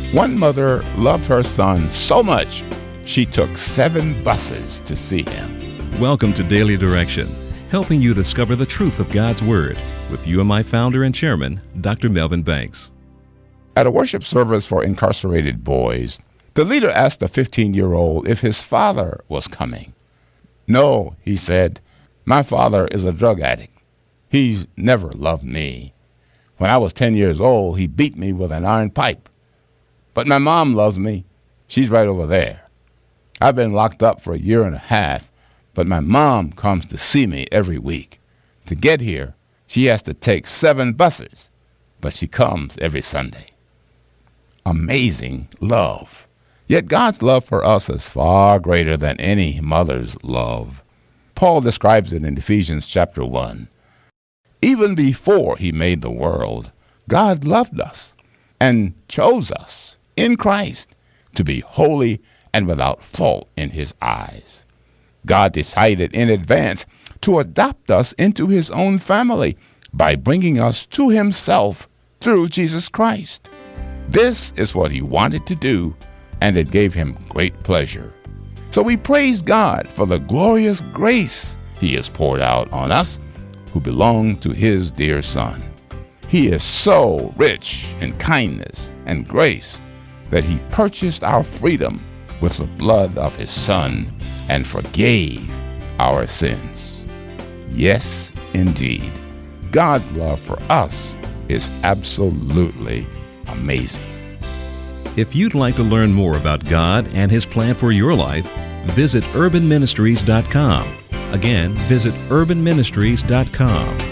One mother loved her son so much, she took 7 buses to see him. Welcome to Daily Direction, helping you discover the truth of God's Word with UMI founder and chairman, Dr. Melvin Banks. At a worship service for incarcerated boys, the leader asked a 15-year-old if his father was coming. "No," he said, "my father is a drug addict. He's never loved me. When I was 10 years old, he beat me with an iron pipe. But my mom loves me. She's right over there. I've been locked up for 1.5 years, but my mom comes to see me every week. To get here, she has to take 7 buses, but she comes every Sunday." Amazing love. Yet God's love for us is far greater than any mother's love. Paul describes it in Ephesians chapter 1. Even before he made the world, God loved us and chose us in Christ to be holy and without fault in his eyes. God decided in advance to adopt us into his own family by bringing us to himself through Jesus Christ. This is what he wanted to do, and it gave him great pleasure. So we praise God for the glorious grace he has poured out on us who belong to his dear Son. He is so rich in kindness and grace that he purchased our freedom with the blood of his Son and forgave our sins. Yes, indeed, God's love for us is absolutely amazing. If you'd like to learn more about God and his plan for your life, visit urbanministries.com. Again, visit urbanministries.com.